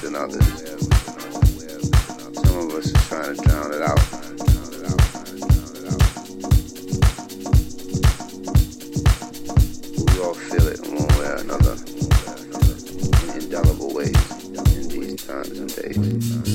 than others. Some of us are trying to drown it out. We all feel it in one way or another, in indelible ways, in these times and days.